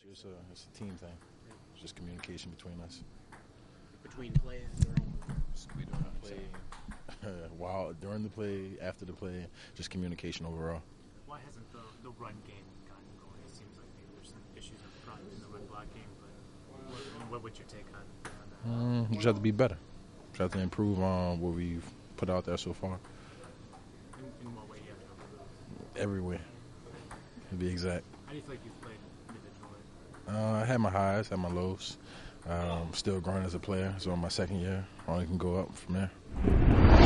It's a team thing. It's just communication between us. Between plays during During the play, during the play, after the play, just communication overall. Why hasn't the run game gotten going? It seems like maybe there's some issues up front in the run blocking, but what would your take on that? We just have to be better. Just have to improve on what we've put out there so far. In what way you have to improve? Everywhere, to be exact. How do you feel like you've played individually? I had my highs, had my lows. Still growing as a player, so in my second year, only can go up from there.